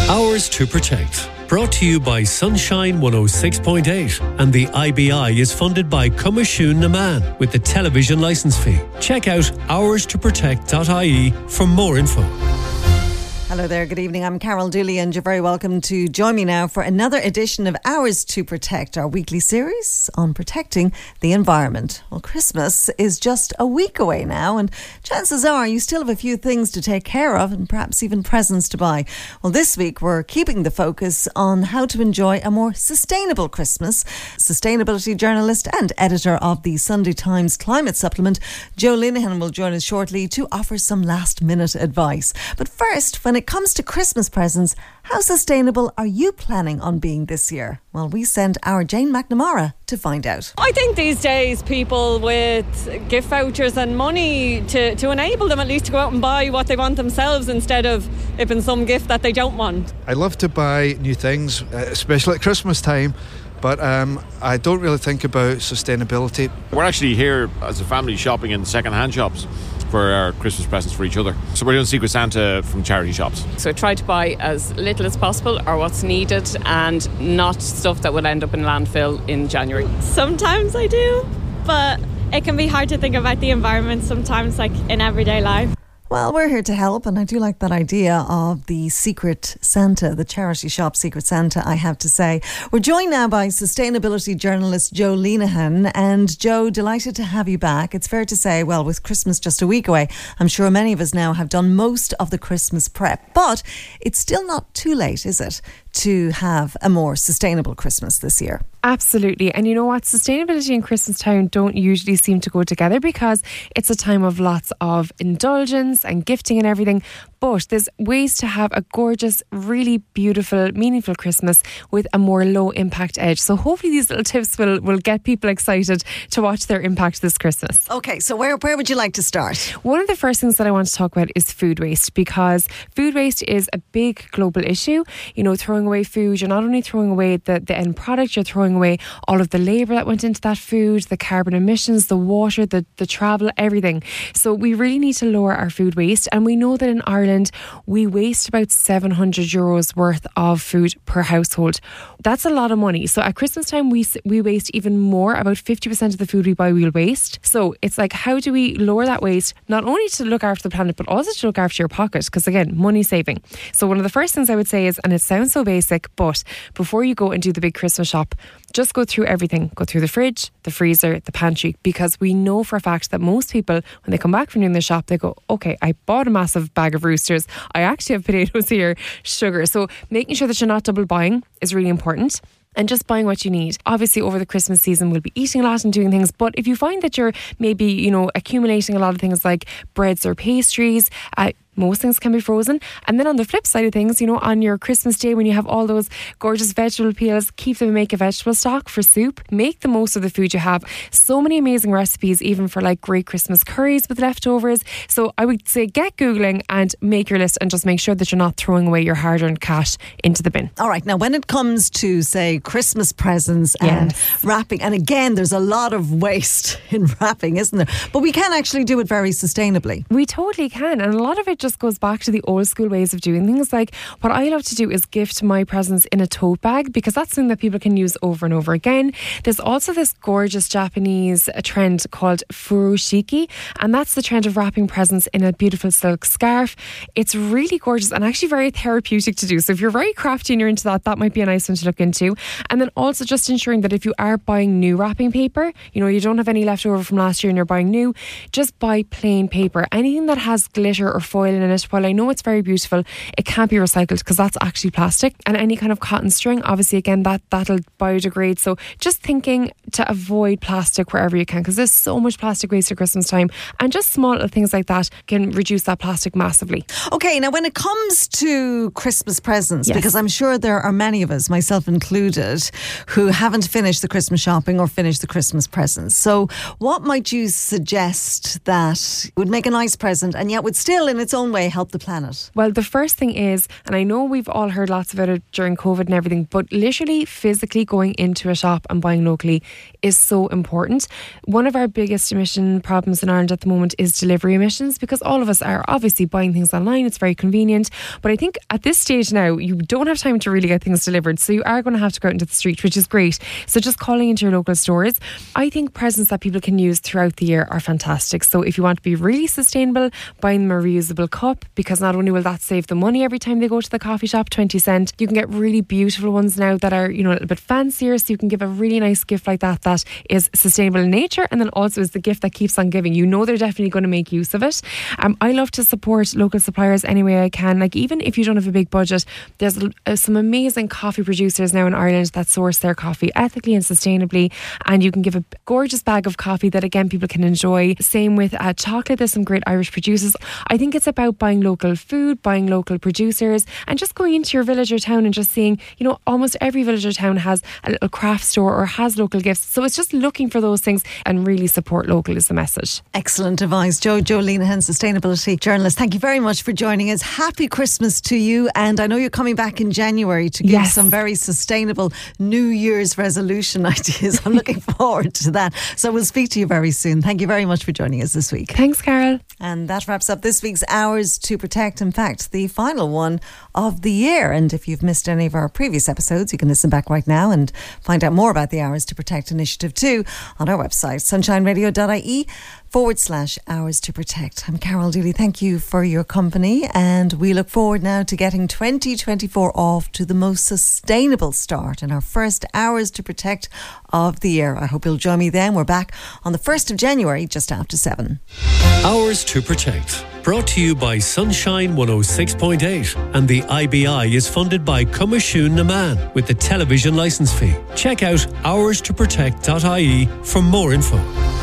Hours to Protect. Brought to you by Sunshine 106.8, and the IBI is funded by Cumashoon Naman with the television licence fee. Check out hourstoprotect.ie for more info. Hello there, good evening. I'm Carol Dooley and you're very welcome to join me now for another edition of Hours to Protect, our weekly series on protecting the environment. Well, Christmas is just a week away now and chances are you still have a few things to take care of and perhaps even presents to buy. Well, this week we're keeping the focus on how to enjoy a more sustainable Christmas. Sustainability journalist and editor of the Sunday Times Climate Supplement, Joe Linehan, will join us shortly to offer some last minute advice. But first, when it comes to Christmas presents, how sustainable are you planning on being this year? Well, we send our Jane McNamara to find out. I think these days people with gift vouchers and money to enable them at least to go out and buy what they want themselves instead of giving some gift that they don't want. I love to buy new things, especially at Christmas time. But I don't really think about sustainability. We're actually here as a family shopping in second-hand shops for our Christmas presents for each other. So we're doing Secret Santa from charity shops. So I try to buy as little as possible or what's needed and not stuff that will end up in landfill in January. Sometimes I do, but it can be hard to think about the environment sometimes, like in everyday life. Well, we're here to help, and I do like that idea of the Secret Santa, the charity shop Secret Santa, I have to say. We're joined now by sustainability journalist Joe Linehan. And Joe, delighted to have you back. It's fair to say, well, with Christmas just a week away, I'm sure many of us now have done most of the Christmas prep. But it's still not too late, is it, to have a more sustainable Christmas this year? Absolutely. And you know what? Sustainability and Christmas time don't usually seem to go together because it's a time of lots of indulgence and gifting and everything. But there's ways to have a gorgeous, really beautiful, meaningful Christmas with a more low impact edge. So hopefully these little tips will get people excited to watch their impact this Christmas. Okay, so where would you like to start? One of the first things that I want to talk about is food waste, because food waste is a big global issue. You know, throwing away food, you're not only throwing away the end product, you're throwing away all of the labour that went into that food, the carbon emissions, the water, the travel, everything. So we really need to lower our food waste. And we know that in Ireland, we waste about €700 worth of food per household. That's a lot of money. So at Christmas time, we waste even more. About 50% of the food we buy, we'll waste. So it's like, how do we lower that waste? Not only to look after the planet, but also to look after your pocket. Because again, money saving. So one of the first things I would say is, and it sounds so basic, but before you go and do the big Christmas shop, just go through everything. Go through the fridge, the freezer, the pantry, because we know for a fact that most people, when they come back from doing the shop, they go, okay, I bought a massive bag of Roosters. I actually have potatoes here, sugar. So making sure that you're not double buying is really important. And just buying what you need. Obviously, over the Christmas season, we'll be eating a lot and doing things. But if you find that you're maybe, accumulating a lot of things like breads or pastries, most things can be frozen. And then on the flip side of things, on your Christmas day when you have all those gorgeous vegetable peels, keep them and make a vegetable stock for soup. Make the most of the food you have. So many amazing recipes, even for like great Christmas curries with leftovers. So I would say get Googling and make your list and just make sure that you're not throwing away your hard-earned cash into the bin. All right. Now, when it comes to, say, Christmas presents and wrapping, and again, there's a lot of waste in wrapping, isn't there? But we can actually do it very sustainably. We totally can. And a lot of it just goes back to the old school ways of doing things. Like, what I love to do is gift my presents in a tote bag, because that's something that people can use over and over again. There's also this gorgeous Japanese trend called furoshiki, and that's the trend of wrapping presents in a beautiful silk scarf. It's really gorgeous and actually very therapeutic to do. So if you're very crafty and you're into that might be a nice one to look into. And then also just ensuring that if you are buying new wrapping paper, you don't have any left over from last year and you're buying new, just buy plain paper. Anything that has glitter or foil in it, while I know it's very beautiful, it can't be recycled because that's actually plastic. And any kind of cotton string, obviously again, that'll biodegrade. So just thinking to avoid plastic wherever you can, because there's so much plastic waste at Christmas time, and just small little things like that can reduce that plastic massively. Okay, now when it comes to Christmas presents, because I'm sure there are many of us, myself included, who haven't finished the Christmas shopping or finished the Christmas presents. So what might you suggest that would make a nice present and yet would still in its own own way help the planet? Well, the first thing is, and I know we've all heard lots about it during COVID and everything, but literally physically going into a shop and buying locally is so important. One of our biggest emission problems in Ireland at the moment is delivery emissions, because all of us are obviously buying things online. It's very convenient. But I think at this stage now, you don't have time to really get things delivered. So you are going to have to go out into the street, which is great. So just calling into your local stores. I think presents that people can use throughout the year are fantastic. So if you want to be really sustainable, buying them a reusable cup, because not only will that save them money every time they go to the coffee shop, 20 cent, you can get really beautiful ones now that are, you know, a little bit fancier. So you can give a really nice gift like that is sustainable in nature, and then also is the gift that keeps on giving. You know they're definitely going to make use of it. I love to support local suppliers any way I can. Like, even if you don't have a big budget, there's some amazing coffee producers now in Ireland that source their coffee ethically and sustainably, and you can give a gorgeous bag of coffee that again people can enjoy. Same with chocolate. There's some great Irish producers. I think it's about buying local food, buying local producers, and just going into your village or town and just seeing, you know, almost every village or town has a little craft store or has local gifts. So it's just looking for those things and really support local is the message. Excellent advice. Jo Linehan, sustainability journalist. Thank you very much for joining us. Happy Christmas to you. And I know you're coming back in January to give some very sustainable New Year's resolution ideas. I'm looking forward to that. So we'll speak to you very soon. Thank you very much for joining us this week. Thanks, Carol. And that wraps up this week's Hours to Protect. In fact, the final one of the year. And if you've missed any of our previous episodes, you can listen back right now and find out more about the Hours to Protect initiative too on our website, sunshineradio.ie/Hours to Protect. I'm Carol Dooley. Thank you for your company, and we look forward now to getting 2024 off to the most sustainable start in our first Hours to Protect of the year. I hope you'll join me then. We're back on the 1st of January, just after 7. Hours to Protect. Brought to you by Sunshine 106.8, and the IBI is funded by Comashún na Man with the television licence fee. Check out hourstoprotect.ie for more info.